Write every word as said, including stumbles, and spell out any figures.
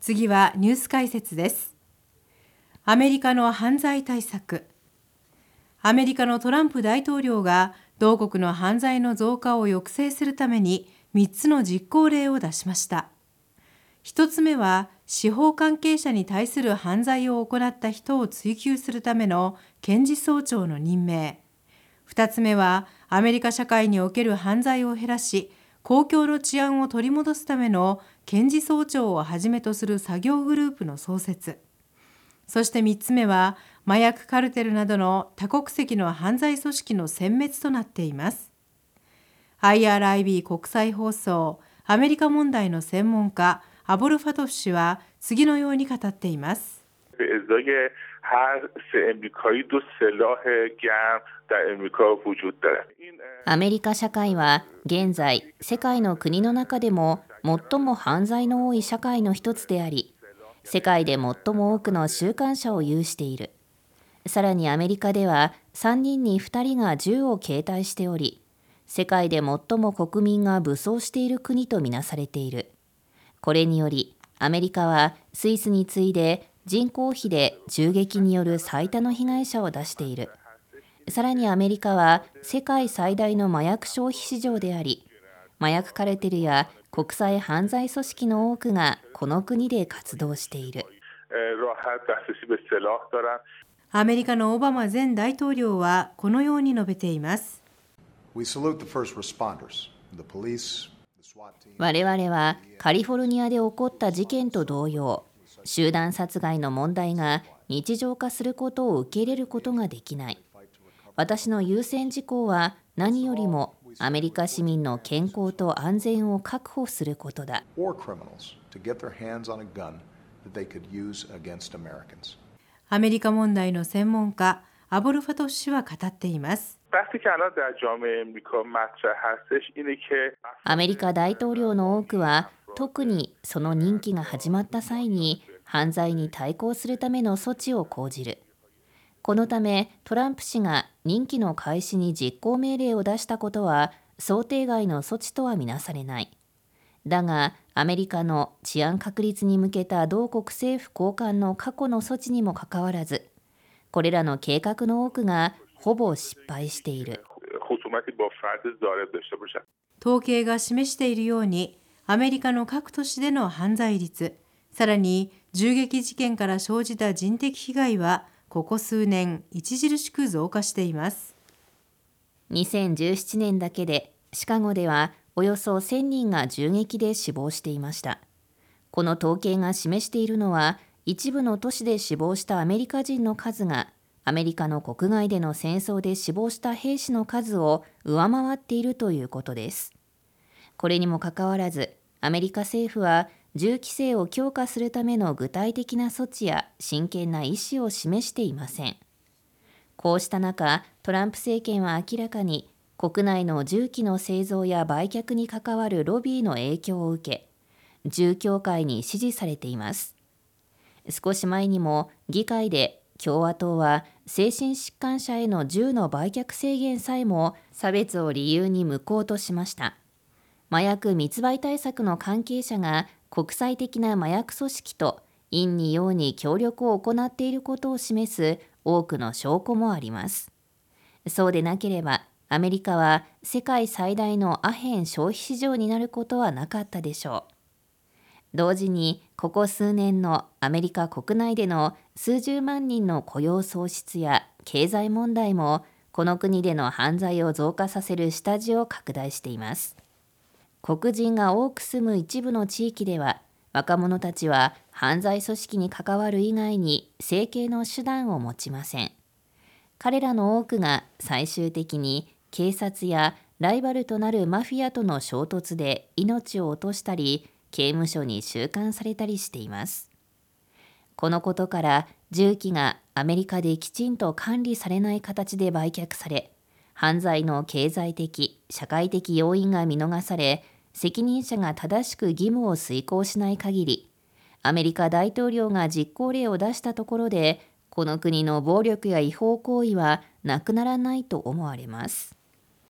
次はニュース解説です。アメリカの犯罪対策。アメリカのトランプ大統領が同国の犯罪の増加を抑制するためにみっつの実行例を出しました。ひとつめは司法関係者に対する犯罪を行った人を追及するための検事総長の任命。ふたつめはアメリカ社会における犯罪を減らし、公共の治安を取り戻すための検事総長をはじめとする作業グループの創設。そしてみっつめは麻薬カルテルなどの多国籍の犯罪組織の殲滅となっています。アイアールアイビー 国際放送アメリカ問題の専門家アボルファトフ氏は次のように語っています。 アメリカ社会は現在世界の国の中でも最も犯罪の多い社会の一つであり、世界で最も多くの収監者を有している。さらにアメリカではさんにんにふたりが銃を携帯しており、世界で最も国民が武装している国とみなされている。これによりアメリカはスイスに次いで人口比で銃撃による最多の被害者を出している。さらにアメリカは世界最大の麻薬消費市場であり、麻薬カルテルや国際犯罪組織の多くがこの国で活動している。 アメリカのオバマ前大統領はこのように述べています。 我々はカリフォルニアで起こった事件と同様、集団殺害の問題が日常化することを受け入れることができない。私の優先事項は何よりもアメリカ市民の健康と安全を確保することだ。 アメリカ問題の専門家アボルファトフ氏は語っています。 アメリカ大統領の多くは、特にその任期が始まった際に犯罪に対抗するための措置を講じる。このためトランプ氏が任期の開始に実行命令を出したことは想定外の措置とはみなされない。だがアメリカの治安確立に向けた同国政府高官の過去の措置にもかかわらず、これらの計画の多くがほぼ失敗している。 統計が示しているように、アメリカの各都市での犯罪率、さらに銃撃事件から生じた人的被害はここ数年著しく増加しています。 にせんじゅうななねんだけでシカゴではおよそせんにんが銃撃で死亡していました。この統計が示しているのは、一部の都市で死亡したアメリカ人の数がアメリカの国外での戦争で死亡した兵士の数を上回っているということです。これにもかかわらず、アメリカ政府は銃規制を強化するための具体的な措置や真剣な意思を示していません。こうした中、トランプ政権は明らかに国内の銃器の製造や売却に関わるロビーの影響を受け、銃協会に支持されています。少し前にも議会で共和党は精神疾患者への銃の売却制限さえも差別を理由に無効としました。麻薬密売対策の関係者が国際的な麻薬組織と陰に陽に協力を行っていることを示す多くの証拠もあります。そうでなければ、アメリカは世界最大のアヘン消費市場になることはなかったでしょう。同時に、ここ数年のアメリカ国内での数十万人の雇用創出や経済問題も、この国での犯罪を増加させる下地を拡大しています。黒人が多く住む一部の地域では、若者たちは犯罪組織に関わる以外に生計の手段を持ちません。彼らの多くが最終的に警察やライバルとなるマフィアとの衝突で命を落としたり、刑務所に収監されたりしています。このことから銃器がアメリカできちんと管理されない形で売却され、犯罪の経済的、社会的要因が見逃され、責任者が正しく義務を遂行しない限り、アメリカ大統領が実行令を出したところで、この国の暴力や違法行為はなくならないと思われます。